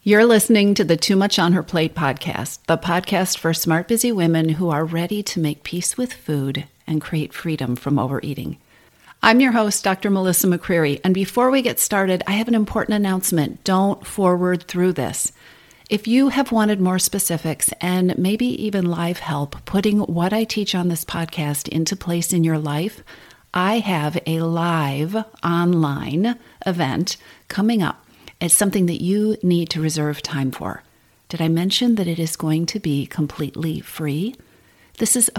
You're listening to the Too Much on Her Plate podcast, the podcast for smart, busy women who are ready to make peace with food and create freedom from overeating. I'm your host, Dr. Melissa McCreary, and before we get started, I have an important announcement. Don't forward through this. If you have wanted more specifics and maybe even live help putting what I teach on this podcast into place in your life, I have a live online event coming up. It's something that you need to reserve time for. Did I mention that it is going to be completely free? This is a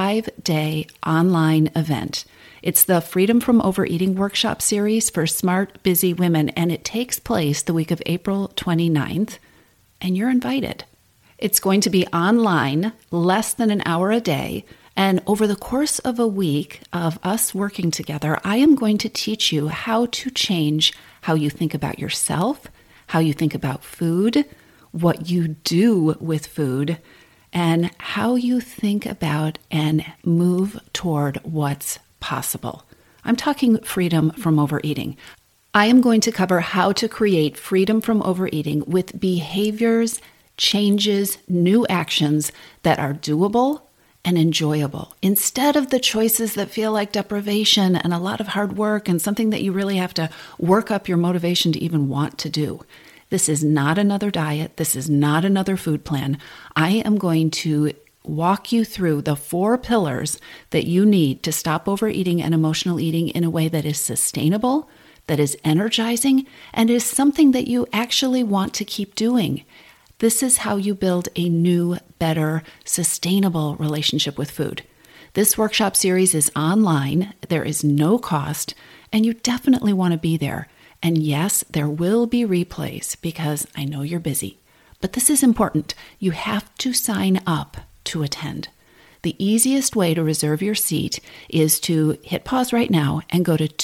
5-day online event. It's the Freedom from Overeating workshop series for smart, busy women, and it takes place the week of April 29th, and you're invited. It's going to be online, less than an hour a day, and over the course of a week of us working together, I am going to teach you how to change how you think about yourself, how you think about food, what you do with food, and how you think about and move toward what's possible. I'm talking freedom from overeating. I am going to cover how to create freedom from overeating with behaviors, changes, new actions that are doable and enjoyable, instead of the choices that feel like deprivation and a lot of hard work and something that you really have to work up your motivation to even want to do. This is not another diet. This is not another food plan. I am going to walk you through the 4 pillars that you need to stop overeating and emotional eating in a way that is sustainable, that is energizing, and is something that you actually want to keep doing. This is how you build a new, better, sustainable relationship with food. This workshop series is online. There is no cost, and you definitely want to be there. And yes, there will be replays because I know you're busy. But this is important. You have to sign up to attend. The easiest way to reserve your seat is to hit pause right now and go to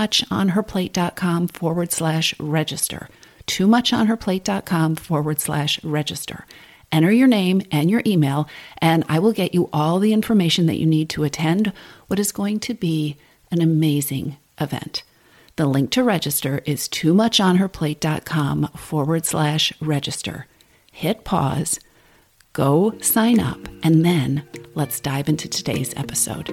toomuchonherplate.com/register. toomuchonherplate.com/register. Enter your name and your email, and I will get you all the information that you need to attend what is going to be an amazing event. The link to register is toomuchonherplate.com/register. Hit pause, go sign up, and then let's dive into today's episode.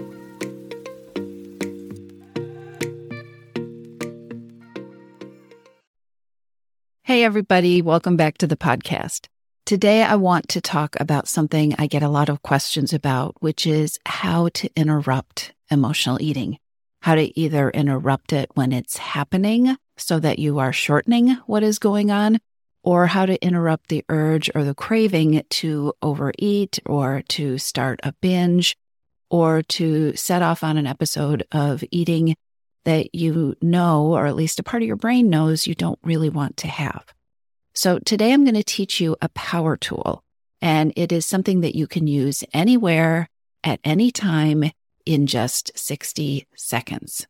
Hey, everybody. Welcome back to the podcast. Today, I want to talk about something I get a lot of questions about, which is how to interrupt emotional eating. How to either interrupt it when it's happening so that you are shortening what is going on, or how to interrupt the urge or the craving to overeat or to start a binge or to set off on an episode of eating that you know, or at least a part of your brain knows you don't really want to have. So today I'm going to teach you a power tool, and it is something that you can use anywhere, at any time, in just 60 seconds.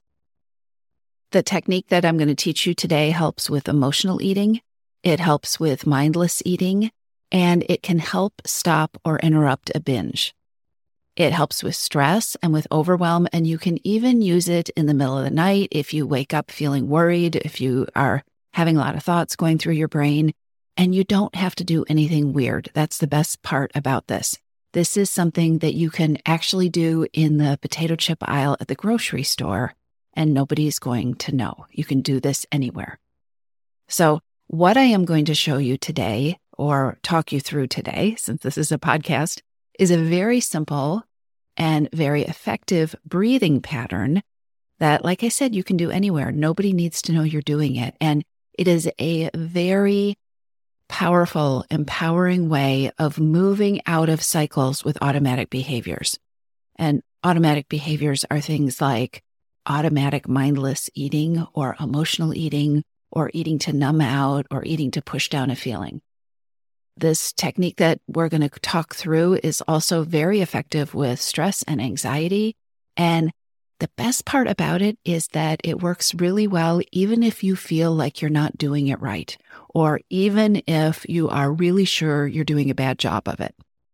The technique that I'm going to teach you today helps with emotional eating, it helps with mindless eating, and it can help stop or interrupt a binge. It helps with stress and with overwhelm, and you can even use it in the middle of the night if you wake up feeling worried, if you are having a lot of thoughts going through your brain, and you don't have to do anything weird. That's the best part about this. This is something that you can actually do in the potato chip aisle at the grocery store, and nobody's going to know. You can do this anywhere. So what I am going to show you today, or talk you through today, since this is a podcast, is a very simple and very effective breathing pattern that, like I said, you can do anywhere. Nobody needs to know you're doing it. And it is a very powerful, empowering way of moving out of cycles with automatic behaviors. And automatic behaviors are things like automatic mindless eating or emotional eating or eating to numb out or eating to push down a feeling. This technique that we're going to talk through is also very effective with stress and anxiety. And the best part about it is that it works really well even if you feel like you're not doing it right, or even if you are really sure you're doing a bad job of it.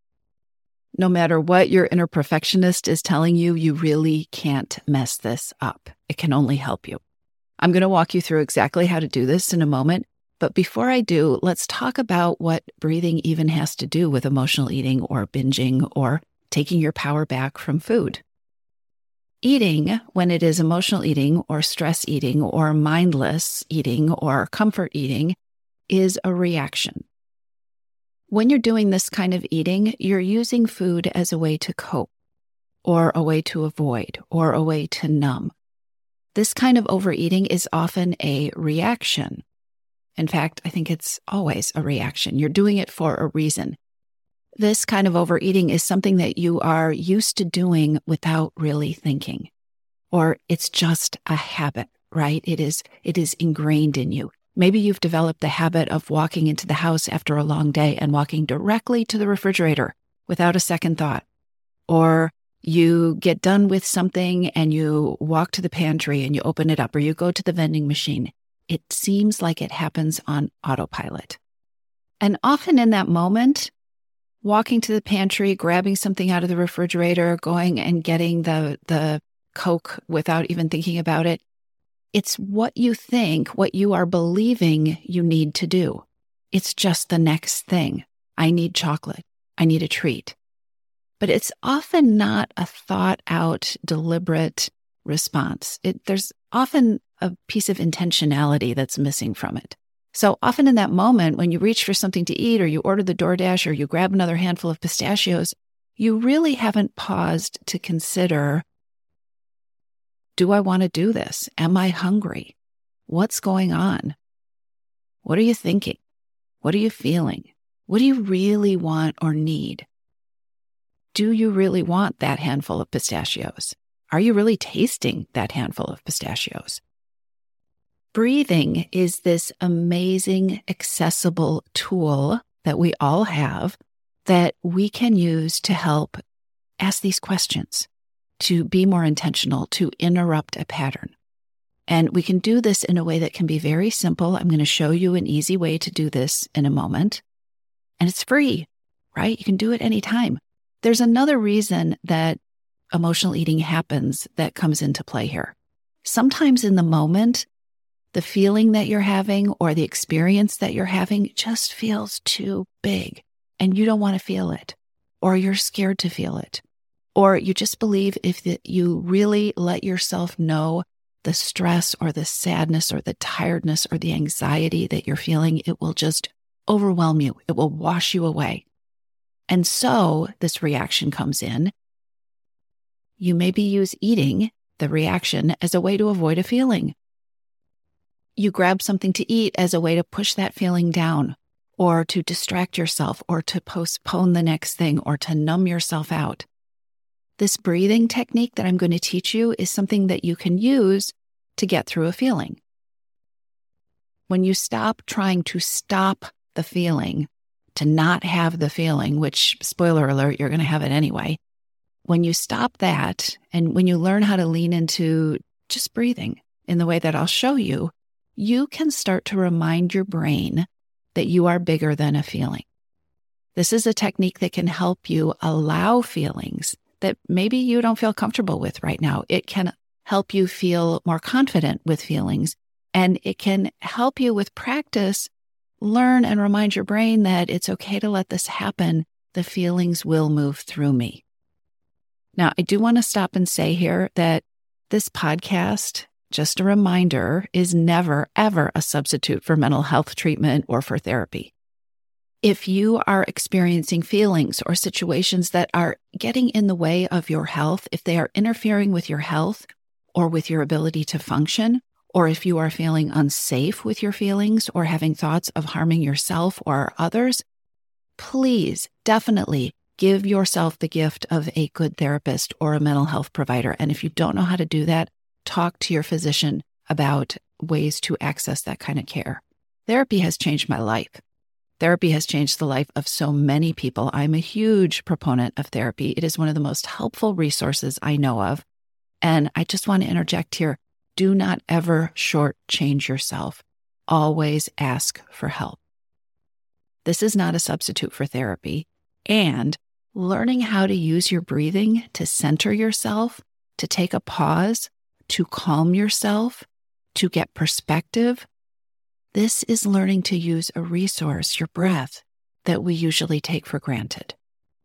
No matter what your inner perfectionist is telling you, you really can't mess this up. It can only help you. I'm going to walk you through exactly how to do this in a moment, But before I do, let's talk about what breathing even has to do with emotional eating or binging or taking your power back from food. Eating, when it is emotional eating or stress eating or mindless eating or comfort eating, is a reaction. When you're doing this kind of eating, you're using food as a way to cope or a way to avoid or a way to numb. This kind of overeating is often a reaction. In fact, I think it's always a reaction. You're doing it for a reason. This kind of overeating is something that you are used to doing without really thinking, or it's just a habit, right? It is ingrained in you. Maybe you've developed the habit of walking into the house after a long day and walking directly to the refrigerator without a second thought. Or you get done with something and you walk to the pantry and you open it up, or you go to the vending machine. It seems like it happens on autopilot. And often in that moment, walking to the pantry, grabbing something out of the refrigerator, going and getting the Coke without even thinking about it, it's what you think, what you are believing you need to do. It's just the next thing. I need chocolate. I need a treat. But it's often not a thought out, deliberate response. There's often a piece of intentionality that's missing from it. So often in that moment, when you reach for something to eat or you order the DoorDash or you grab another handful of pistachios, you really haven't paused to consider, do I want to do this? Am I hungry? What's going on? What are you thinking? What are you feeling? What do you really want or need? Do you really want that handful of pistachios? Are you really tasting that handful of pistachios? Breathing is this amazing, accessible tool that we all have that we can use to help ask these questions, to be more intentional, to interrupt a pattern. And we can do this in a way that can be very simple. I'm going to show you an easy way to do this in a moment. And it's free, right? You can do it anytime. There's another reason that emotional eating happens that comes into play here. Sometimes in the moment, the feeling that you're having or the experience that you're having just feels too big and you don't want to feel it, or you're scared to feel it, or you just believe if you really let yourself know the stress or the sadness or the tiredness or the anxiety that you're feeling, it will just overwhelm you. It will wash you away. And so this reaction comes in. You maybe use eating, the reaction, as a way to avoid a feeling. You grab something to eat as a way to push that feeling down, or to distract yourself, or to postpone the next thing, or to numb yourself out. This breathing technique that I'm going to teach you is something that you can use to get through a feeling. When you stop trying to stop the feeling, to not have the feeling, which, spoiler alert, you're going to have it anyway. When you stop that, and when you learn how to lean into just breathing in the way that I'll show you, you can start to remind your brain that you are bigger than a feeling. This is a technique that can help you allow feelings that maybe you don't feel comfortable with right now. It can help you feel more confident with feelings, and it can help you with practice learn and remind your brain that it's okay to let this happen. The feelings will move through me. Now, I do want to stop and say here that this podcast, just a reminder, is never, ever a substitute for mental health treatment or for therapy. If you are experiencing feelings or situations that are getting in the way of your health, if they are interfering with your health or with your ability to function, or if you are feeling unsafe with your feelings or having thoughts of harming yourself or others, please definitely give yourself the gift of a good therapist or a mental health provider. And if you don't know how to do that, talk to your physician about ways to access that kind of care. Therapy has changed my life. Therapy has changed the life of so many people. I'm a huge proponent of therapy. It is one of the most helpful resources I know of. And I just want to interject here. Do not ever shortchange yourself. Always ask for help. This is not a substitute for therapy. And learning how to use your breathing to center yourself, to take a pause, to calm yourself, to get perspective, This is learning to use a resource, your breath, that we usually take for granted.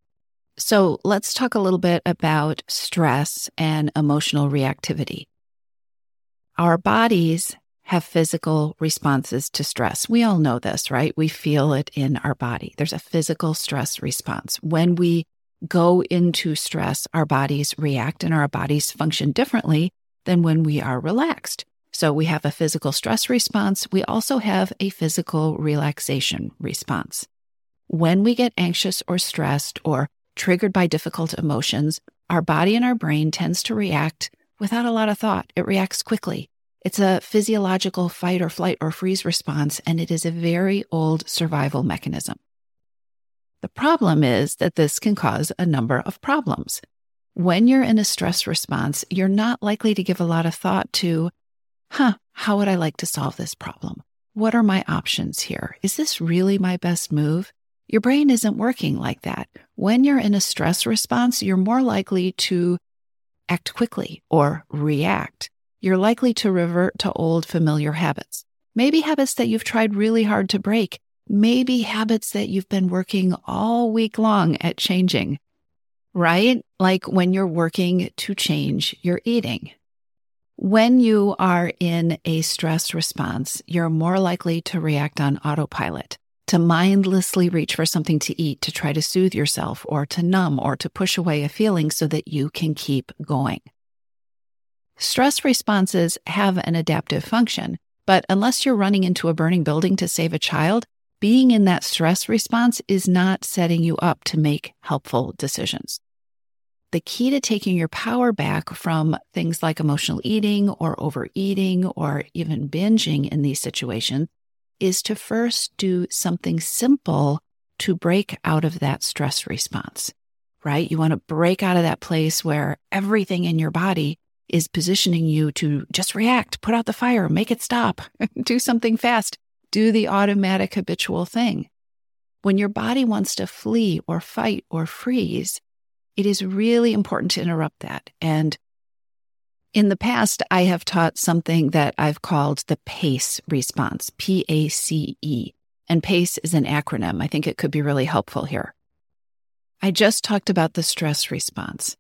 So let's talk a little bit about stress and emotional reactivity. Our bodies have physical responses to stress. We all know this, right? We feel it in our body. There's a physical stress response. When we go into stress, our bodies react and our bodies function differently than when we are relaxed. So we have a physical stress response. We also have a physical relaxation response. When we get anxious or stressed or triggered by difficult emotions, our body and our brain tends to react without a lot of thought. It reacts quickly. It's a physiological fight or flight or freeze response, and it is a very old survival mechanism. The problem is that this can cause a number of problems. When you're in a stress response, you're not likely to give a lot of thought to, how would I like to solve this problem? What are my options here? Is this really my best move? Your brain isn't working like that. When you're in a stress response, you're more likely to act quickly or react. You're likely to revert to old familiar habits. Maybe habits that you've tried really hard to break. Maybe habits that you've been working all week long at changing, right? Like when you're working to change your eating. When you are in a stress response, you're more likely to react on autopilot, to mindlessly reach for something to eat, to try to soothe yourself or to numb or to push away a feeling so that you can keep going. Stress responses have an adaptive function, but unless you're running into a burning building to save a child, being in that stress response is not setting you up to make helpful decisions. The key to taking your power back from things like emotional eating or overeating or even binging in these situations is to first do something simple to break out of that stress response, right? You want to break out of that place where everything in your body is positioning you to just react, put out the fire, make it stop, do something fast, do the automatic habitual thing. When your body wants to flee or fight or freeze, it is really important to interrupt that. And in the past, I have taught something that I've called the PACE response, P-A-C-E. And PACE is an acronym. I think it could be really helpful here. I just talked about the stress response.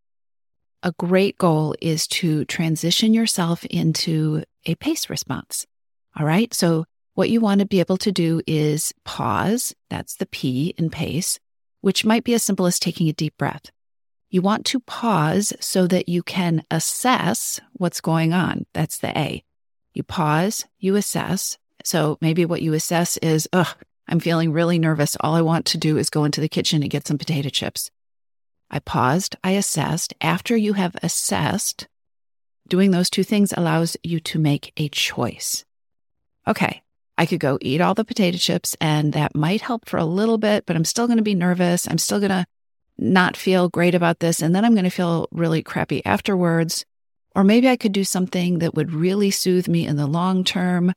A great goal is to transition yourself into a PACE response. All right. So what you want to be able to do is pause. That's the P in PACE, which might be as simple as taking a deep breath. You want to pause so that you can assess what's going on. That's the A. You pause, you assess. So maybe what you assess is, I'm feeling really nervous. All I want to do is go into the kitchen and get some potato chips. I paused, I assessed. After you have assessed, doing those two things allows you to make a choice. Okay, I could go eat all the potato chips and that might help for a little bit, but I'm still going to be nervous. I'm still going to not feel great about this. And then I'm going to feel really crappy afterwards. Or maybe I could do something that would really soothe me in the long term.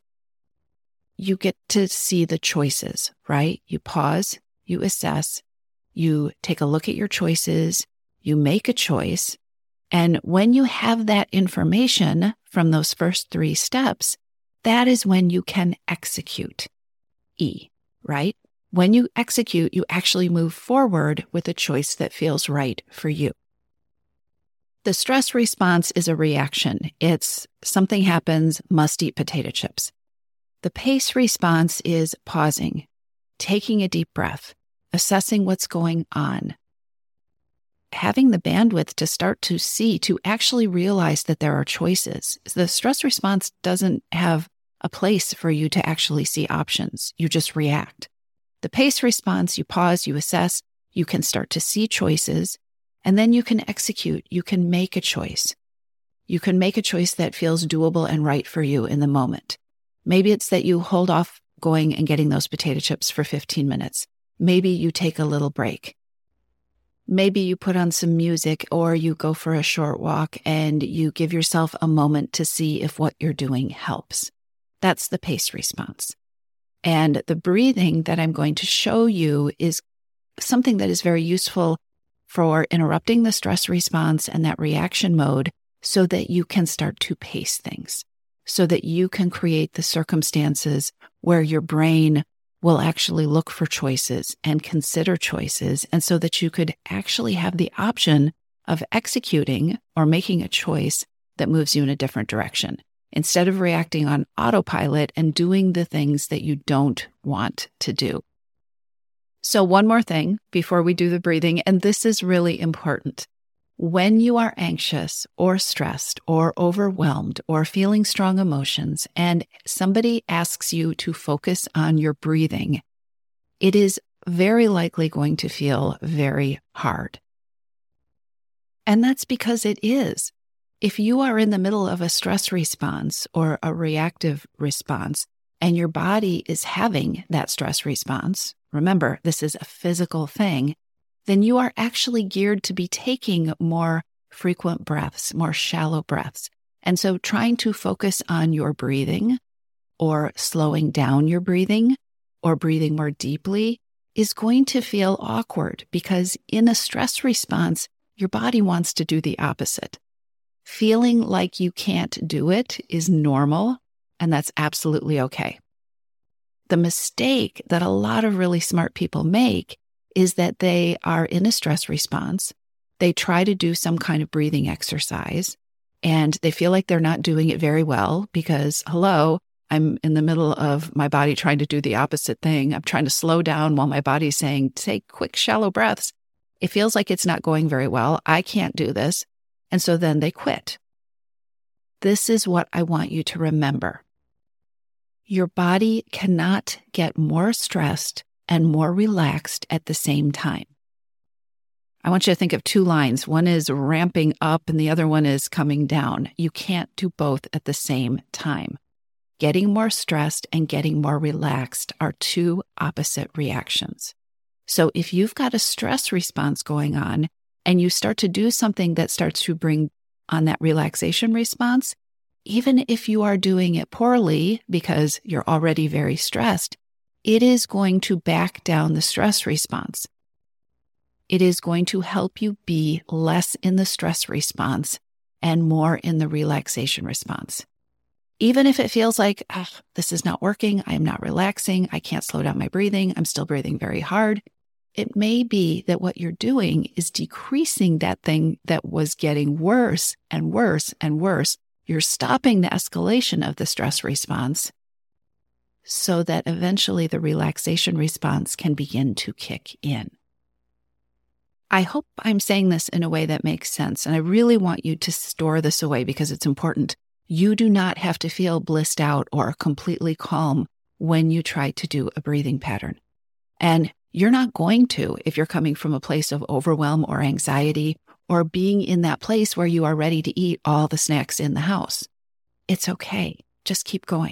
You get to see the choices, right? You pause, you assess, you take a look at your choices, you make a choice. And when you have that information from those first 3 steps, that is when you can execute. E, right? When you execute, you actually move forward with a choice that feels right for you. The stress response is a reaction. It's something happens, must eat potato chips. The PACE response is pausing, taking a deep breath, assessing what's going on, having the bandwidth to start to see, to actually realize that there are choices. The stress response doesn't have a place for you to actually see options. You just react. The PACE response, you pause, you assess, you can start to see choices, and then you can execute. You can make a choice. You can make a choice that feels doable and right for you in the moment. Maybe it's that you hold off going and getting those potato chips for 15 minutes. Maybe you take a little break. Maybe you put on some music or you go for a short walk and you give yourself a moment to see if what you're doing helps. That's the PACE response. And the breathing that I'm going to show you is something that is very useful for interrupting the stress response and that reaction mode so that you can start to pace things, so that you can create the circumstances where your brain will actually look for choices and consider choices. And so that you could actually have the option of executing or making a choice that moves you in a different direction, instead of reacting on autopilot and doing the things that you don't want to do. So one more thing before we do the breathing, and this is really important. When you are anxious or stressed or overwhelmed or feeling strong emotions and somebody asks you to focus on your breathing, it is very likely going to feel very hard. And that's because it is. If you are in the middle of a stress response or a reactive response, and your body is having that stress response, remember, this is a physical thing, then you are actually geared to be taking more frequent breaths, more shallow breaths. And so trying to focus on your breathing or slowing down your breathing or breathing more deeply is going to feel awkward, because in a stress response, your body wants to do the opposite. Feeling like you can't do it is normal, and that's absolutely okay. The mistake that a lot of really smart people make is that they are in a stress response. They try to do some kind of breathing exercise, and they feel like they're not doing it very well because, hello, I'm in the middle of my body trying to do the opposite thing. I'm trying to slow down while my body's saying, take quick, shallow breaths. It feels like it's not going very well. I can't do this. And so then they quit. This is what I want you to remember. Your body cannot get more stressed and more relaxed at the same time. I want you to think of two lines. One is ramping up and the other one is coming down. You can't do both at the same time. Getting more stressed and getting more relaxed are two opposite reactions. So if you've got a stress response going on and you start to do something that starts to bring on that relaxation response, even if you are doing it poorly because you're already very stressed, it is going to back down the stress response. It is going to help you be less in the stress response and more in the relaxation response. Even if it feels like, this is not working, I'm not relaxing, I can't slow down my breathing, I'm still breathing very hard, it may be that what you're doing is decreasing that thing that was getting worse and worse and worse. You're stopping the escalation of the stress response so that eventually the relaxation response can begin to kick in. I hope I'm saying this in a way that makes sense, and I really want you to store this away because it's important. You do not have to feel blissed out or completely calm when you try to do a breathing pattern. And you're not going to if you're coming from a place of overwhelm or anxiety or being in that place where you are ready to eat all the snacks in the house. It's okay. Just keep going.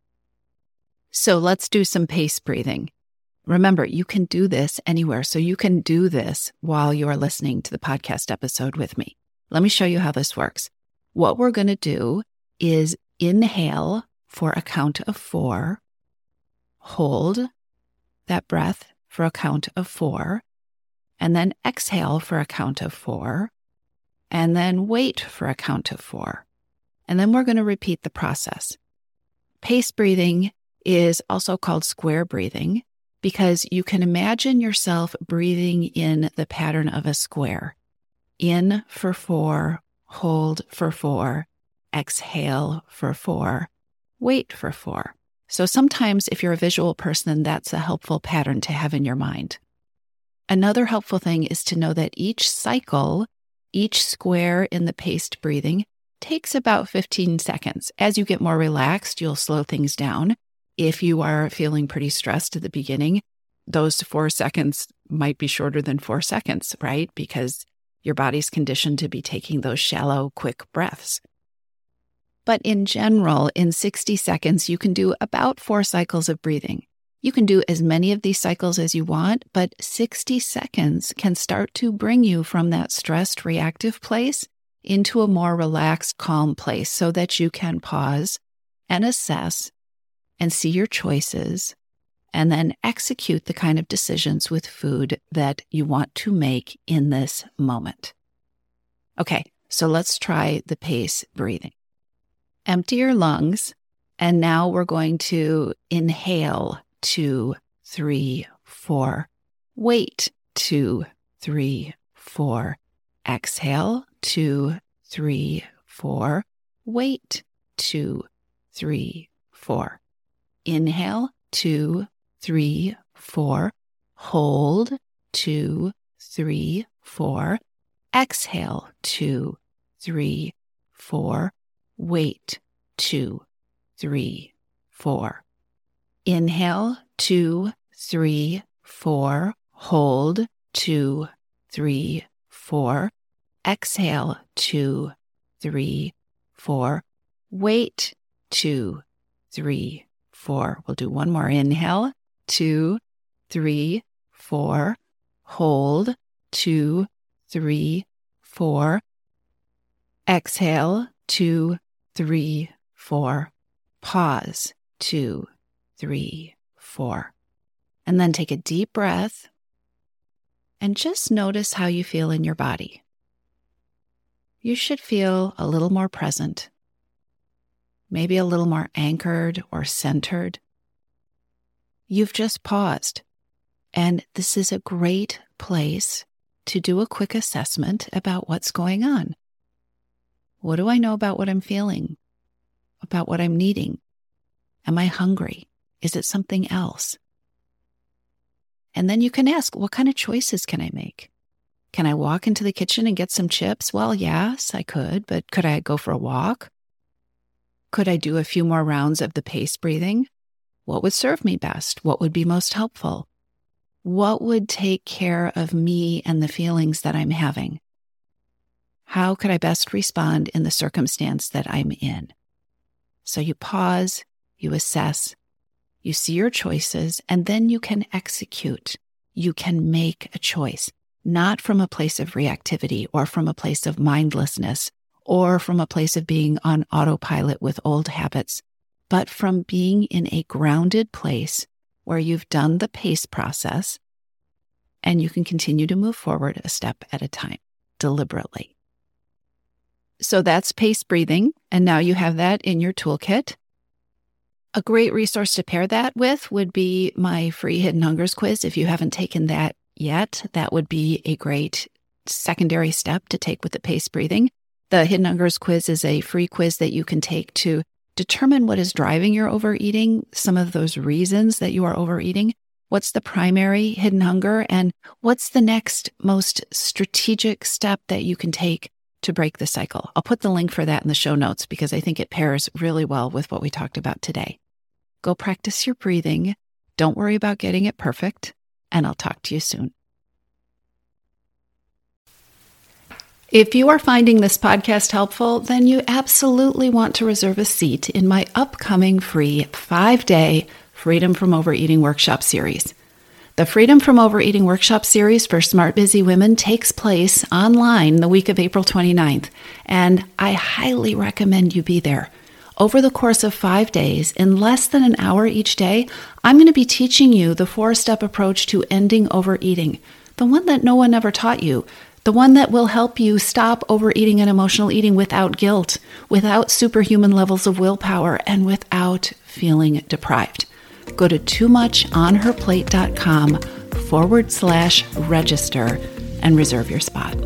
So let's do some pace breathing. Remember, you can do this anywhere. So you can do this while you are listening to the podcast episode with me. Let me show you how this works. What we're going to do is inhale for a count of 4, hold that breath for a count of 4, and then exhale for a count of 4, and then wait for a count of 4. And then we're going to repeat the process. Pace breathing is also called square breathing because you can imagine yourself breathing in the pattern of a square. In for 4, hold for 4, exhale for 4, wait for 4. So sometimes if you're a visual person, that's a helpful pattern to have in your mind. Another helpful thing is to know that each cycle, each square in the paced breathing takes about 15 seconds. As you get more relaxed, you'll slow things down. If you are feeling pretty stressed at the beginning, those 4 seconds might be shorter than 4 seconds, right? Because your body's conditioned to be taking those shallow, quick breaths. But in general, in 60 seconds, you can do about 4 cycles of breathing. You can do as many of these cycles as you want, but 60 seconds can start to bring you from that stressed, reactive place into a more relaxed, calm place so that you can pause and assess and see your choices and then execute the kind of decisions with food that you want to make in this moment. Okay, so let's try the pace breathing. Empty your lungs And now we're going to inhale 2, 3, 4. Wait 2, 3, 4. Exhale 2, 3, 4. Wait 2, 3, 4. Inhale 2, 3, 4. Hold 2, 3, 4. Exhale 2, 3, 4. Wait 2, 3, 4. Inhale 2, 3, 4. Hold 2, 3, 4. Exhale 2, 3, 4. Wait 2, 3, 4. We'll do one more. Inhale 2, 3, 4. Hold 2, 3, 4. Exhale 2, 3, 4. Pause 2, 3, 4. And then take a deep breath and just notice how you feel in your body. You should feel a little more present, maybe a little more anchored or centered. You've just paused, and this is a great place to do a quick assessment about what's going on. What do I know about what I'm feeling? About what I'm needing? Am I hungry? Is it something else? And then you can ask, what kind of choices can I make? Can I walk into the kitchen and get some chips? Well, yes, I could, but could I go for a walk? Could I do a few more rounds of the pace breathing? What would serve me best? What would be most helpful? What would take care of me and the feelings that I'm having? How could I best respond in the circumstance that I'm in? So you pause, you assess, you see your choices, and then you can execute. You can make a choice, not from a place of reactivity or from a place of mindlessness or from a place of being on autopilot with old habits, but from being in a grounded place where you've done the pace process and you can continue to move forward a step at a time, deliberately. So that's pace breathing, and now you have that in your toolkit. A great resource to pair that with would be my free Hidden Hungers quiz. If you haven't taken that yet, that would be a great secondary step to take with the pace breathing. The Hidden Hungers quiz is a free quiz that you can take to determine what is driving your overeating, some of those reasons that you are overeating. What's the primary hidden hunger, and what's the next most strategic step that you can take to break the cycle? I'll put the link for that in the show notes because I think it pairs really well with what we talked about today. Go practice your breathing. Don't worry about getting it perfect, and I'll talk to you soon. If you are finding this podcast helpful, then you absolutely want to reserve a seat in my upcoming free 5-day Freedom from Overeating Workshop Series. The Freedom from Overeating Workshop Series for Smart Busy Women takes place online the week of April 29th, and I highly recommend you be there. Over the course of 5 days, in less than an hour each day, I'm going to be teaching you the 4-step approach to ending overeating, the one that no one ever taught you, the one that will help you stop overeating and emotional eating without guilt, without superhuman levels of willpower, and without feeling deprived. Go to toomuchonherplate.com/register and reserve your spot.